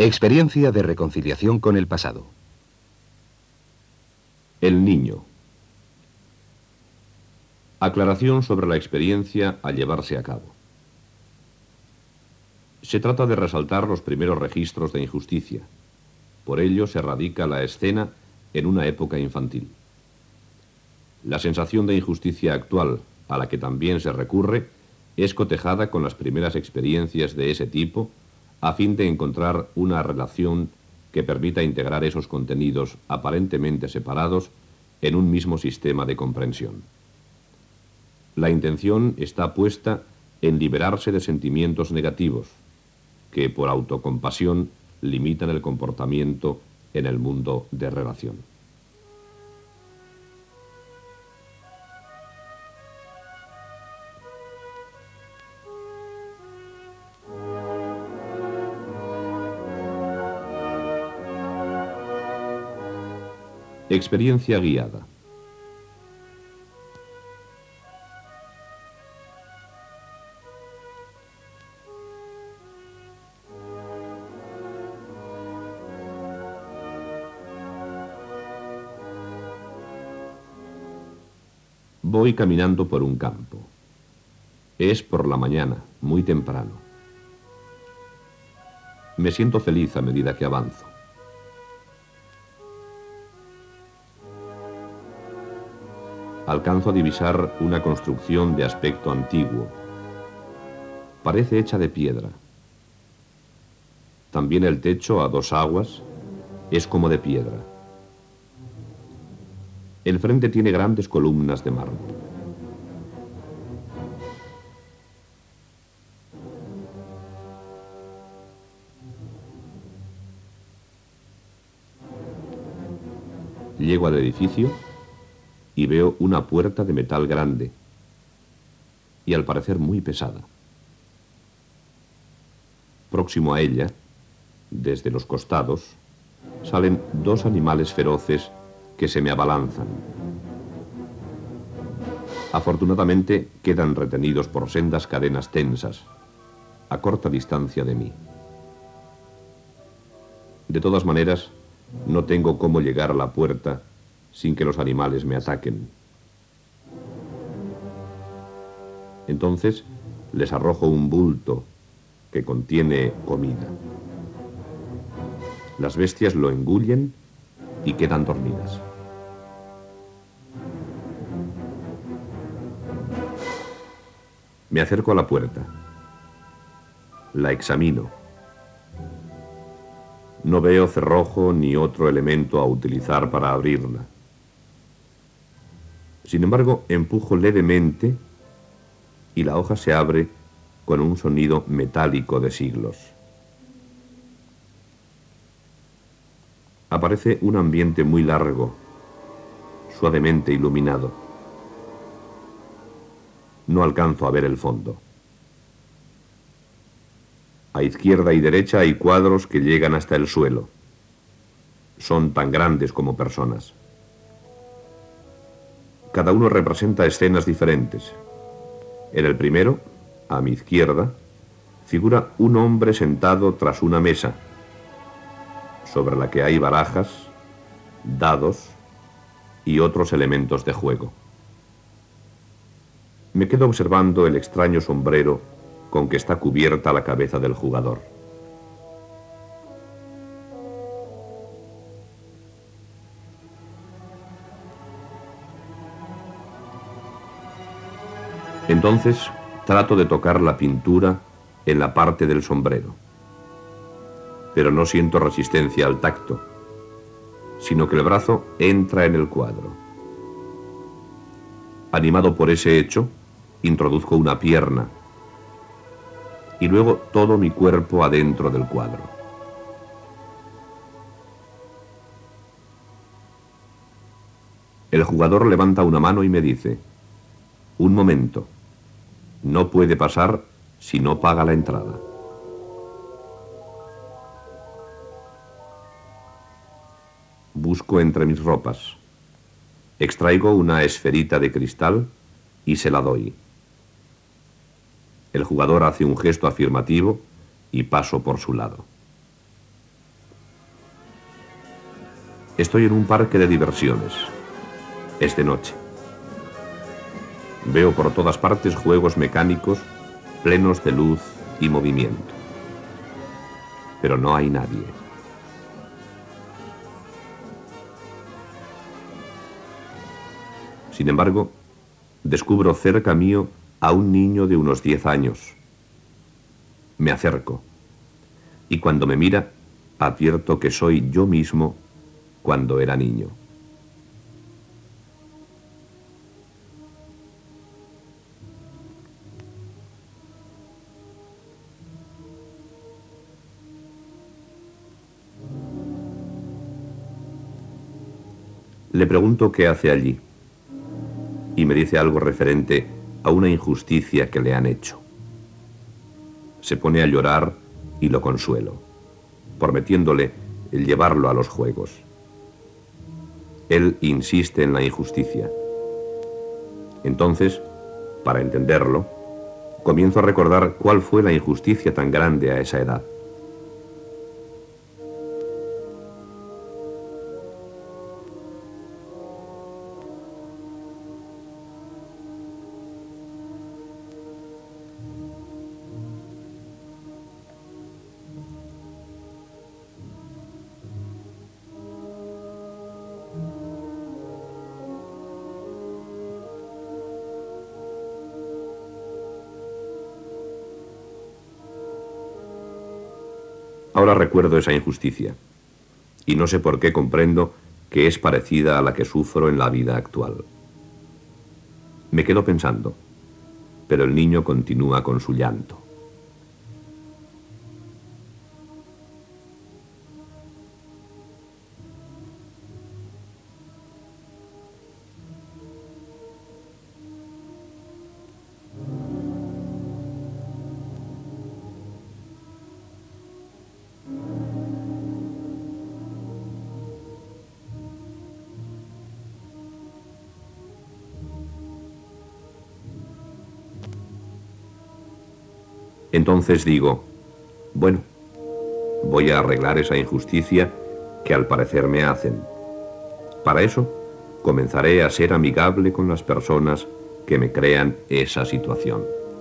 Experiencia de reconciliación con el pasado. El niño. Aclaración sobre la experiencia a llevarse a cabo. Se trata de resaltar los primeros registros de injusticia. Por ello se radica la escena en una época infantil. La sensación de injusticia actual, a la que también se recurre, es cotejada con las primeras experiencias de ese tipo, a fin de encontrar una relación que permita integrar esos contenidos aparentemente separados en un mismo sistema de comprensión. La intención está puesta en liberarse de sentimientos negativos, que por autocompasión limitan el comportamiento en el mundo de relación. Experiencia guiada. Voy caminando por un campo. Es por la mañana, muy temprano. Me siento feliz a medida que avanzo. Alcanzo a divisar una construcción de aspecto antiguo. Parece hecha de piedra. También el techo a dos aguas es como de piedra. El frente tiene grandes columnas de mármol. Llego al edificio y veo una puerta de metal grande y al parecer muy pesada. Próximo a ella, desde los costados, salen dos animales feroces que se me abalanzan. Afortunadamente quedan retenidos por sendas cadenas tensas, a corta distancia de mí. De todas maneras, no tengo cómo llegar a la puerta sin que los animales me ataquen. Entonces les arrojo un bulto que contiene comida. Las bestias lo engullen y quedan dormidas. Me acerco a la puerta. La examino. No veo cerrojo ni otro elemento a utilizar para abrirla. Sin embargo, empujo levemente y la hoja se abre con un sonido metálico de siglos. Aparece un ambiente muy largo, suavemente iluminado. No alcanzo a ver el fondo. A izquierda y derecha hay cuadros que llegan hasta el suelo. Son tan grandes como personas. Cada uno representa escenas diferentes. En el primero, a mi izquierda, figura un hombre sentado tras una mesa, sobre la que hay barajas, dados y otros elementos de juego. Me quedo observando el extraño sombrero con que está cubierta la cabeza del jugador. Entonces trato de tocar la pintura en la parte del sombrero, pero no siento resistencia al tacto, sino que el brazo entra en el cuadro. Animado por ese hecho, introduzco una pierna y luego todo mi cuerpo adentro del cuadro. El jugador levanta una mano y me dice: un momento, no puede pasar si no paga la entrada. Busco entre mis ropas. Extraigo una esferita de cristal y se la doy. El jugador hace un gesto afirmativo y paso por su lado. Estoy en un parque de diversiones. Es de noche. Veo por todas partes juegos mecánicos plenos de luz y movimiento. Pero no hay nadie. Sin embargo, descubro cerca mío a un niño de unos 10 años. Me acerco, y cuando me mira, advierto que soy yo mismo cuando era niño. Le pregunto qué hace allí, y me dice algo referente a una injusticia que le han hecho. Se pone a llorar y lo consuelo, prometiéndole el llevarlo a los juegos. Él insiste en la injusticia. Entonces, para entenderlo, comienzo a recordar cuál fue la injusticia tan grande a esa edad. Ahora recuerdo esa injusticia, y no sé por qué comprendo que es parecida a la que sufro en la vida actual. Me quedo pensando, pero el niño continúa con su llanto. Entonces digo, bueno, voy a arreglar esa injusticia que al parecer me hacen. Para eso, comenzaré a ser amigable con las personas que me crean esa situación.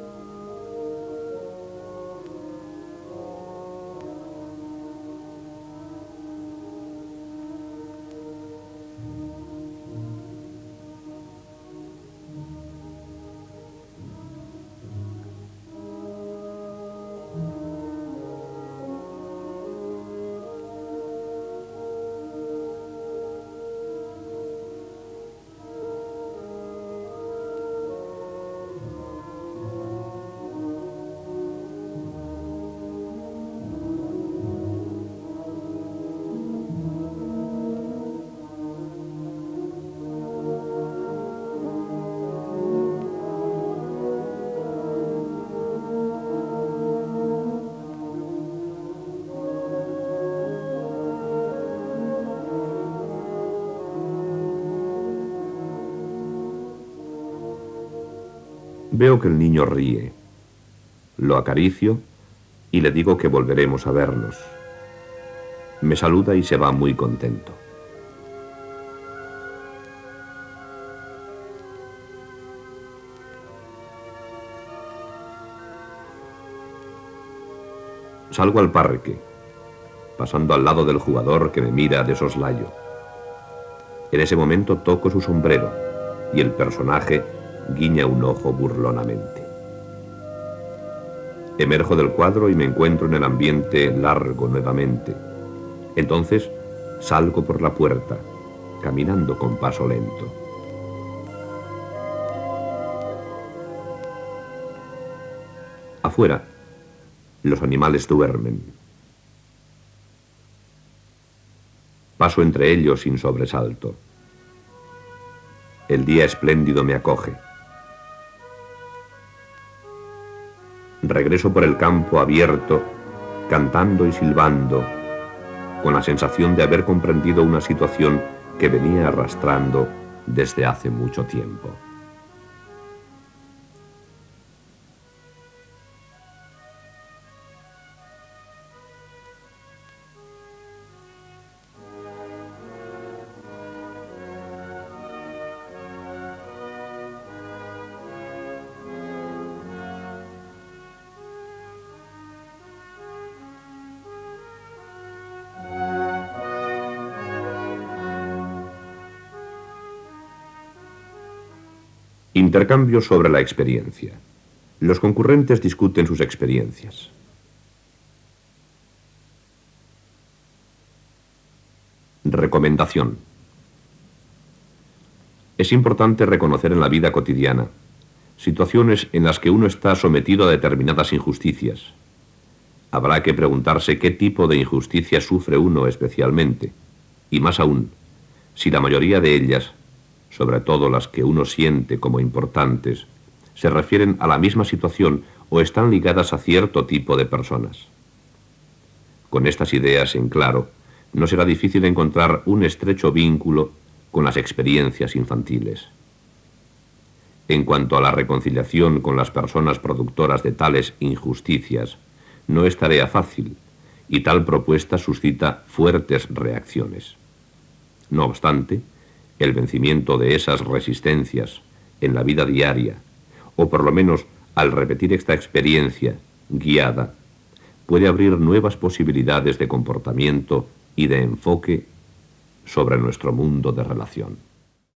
Veo que el niño ríe. Lo acaricio y le digo que volveremos a vernos. Me saluda y se va muy contento. Salgo al parque, pasando al lado del jugador que me mira de soslayo. En ese momento toco su sombrero y el personaje guiña un ojo burlonamente. Emerjo del cuadro y me encuentro en el ambiente largo nuevamente. Entonces salgo por la puerta, caminando con paso lento. Afuera, los animales duermen. Paso entre ellos sin sobresalto. El día espléndido me acoge. Regreso por el campo abierto, cantando y silbando, con la sensación de haber comprendido una situación que venía arrastrando desde hace mucho tiempo. Intercambio sobre la experiencia. Los concurrentes discuten sus experiencias. Recomendación. Es importante reconocer en la vida cotidiana situaciones en las que uno está sometido a determinadas injusticias. Habrá que preguntarse qué tipo de injusticia sufre uno especialmente, y más aún, si la mayoría de ellas, sobre todo las que uno siente como importantes, se refieren a la misma situación o están ligadas a cierto tipo de personas. Con estas ideas en claro, no será difícil encontrar un estrecho vínculo con las experiencias infantiles. En cuanto a la reconciliación con las personas productoras de tales injusticias, no es tarea fácil, y tal propuesta suscita fuertes reacciones. No obstante, el vencimiento de esas resistencias en la vida diaria, o por lo menos al repetir esta experiencia guiada, puede abrir nuevas posibilidades de comportamiento y de enfoque sobre nuestro mundo de relación.